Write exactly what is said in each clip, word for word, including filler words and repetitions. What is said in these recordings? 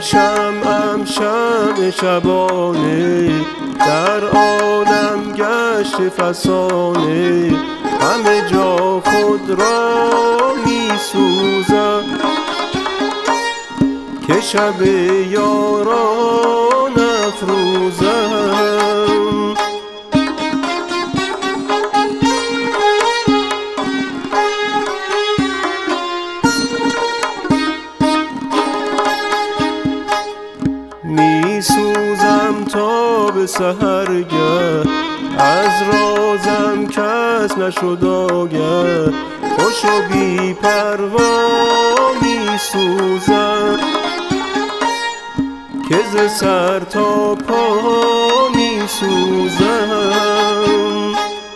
شمعم شمع شبانه، در عالم گشت فسانه، همه جا خود را می سوزم که شب یاران افروزم. می سوزم تا به سحرگه، از رازم کس نشد آگه، خوش و بی پروا می سوزم که ز سر تا پا می سوزم.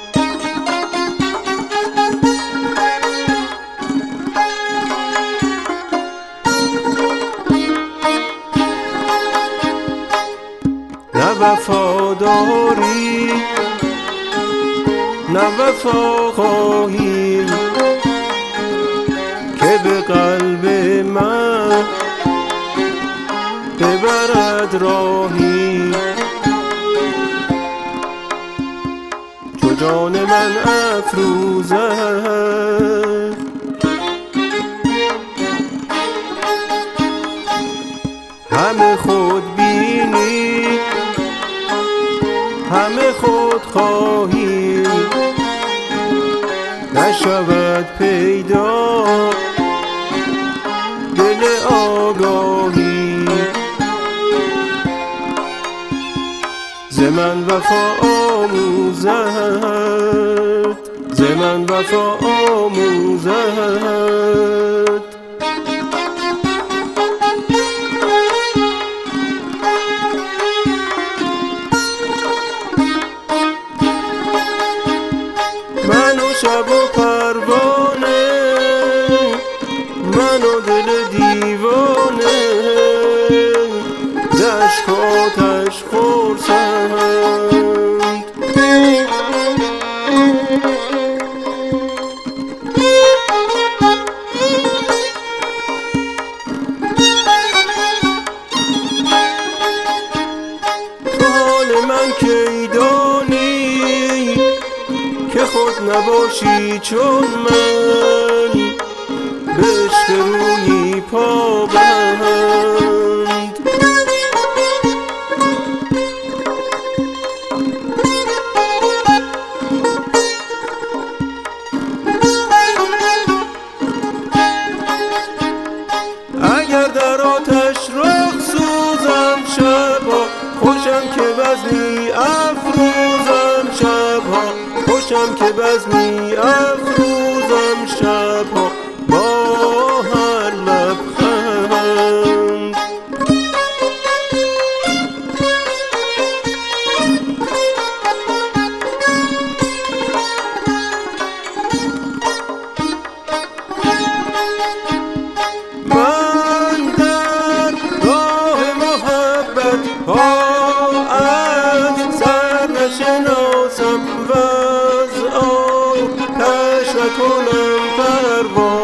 نه وفاداری نه وفا خواهی که به قلب من ببرد راهی، چو جان من افروزد. همه خود بینی همه خود خواهی، نشود پیدا دل آگاهی، ز من وفا آموزد ز من وفا آموزد. من و شب و پروانه، من و دل دیوانه، ز اشک و آتش خرسند. تو حال من کی دانی که خود نباشی چون من، به عشق رویی پابند. اگر در آتش رخ سوزم شبها، خوشم که بزمی افروزم شبها، خوشم که بزمی افروزم شبها با هر لبخند. من در راه محبت ها از سر نشناسم، وز آتش نکنم پروا.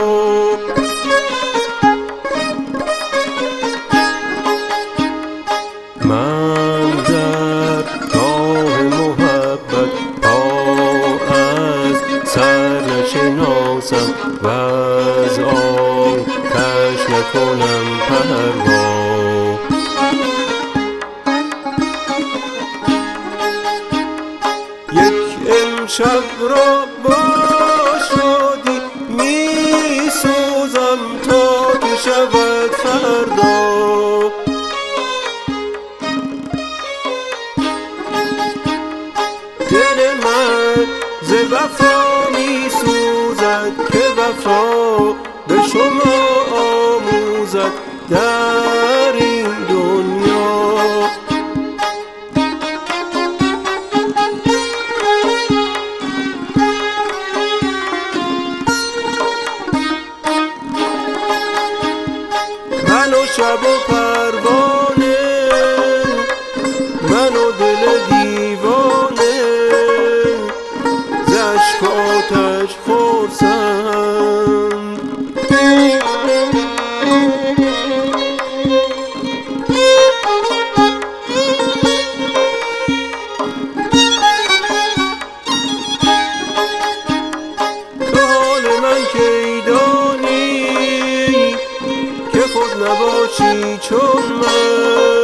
من در راه محبت ها از سر نشناسم، وز آتش نکنم پروا. یک امشب را با شادی می سوزم تا که شود فردا. دل من ز وفا می سوزد که وفا به شما آموزد در این دنیا. من و شب و پروانه، من و دل دیوانه، ز اشک و آتش خرسند. نباشی چون من.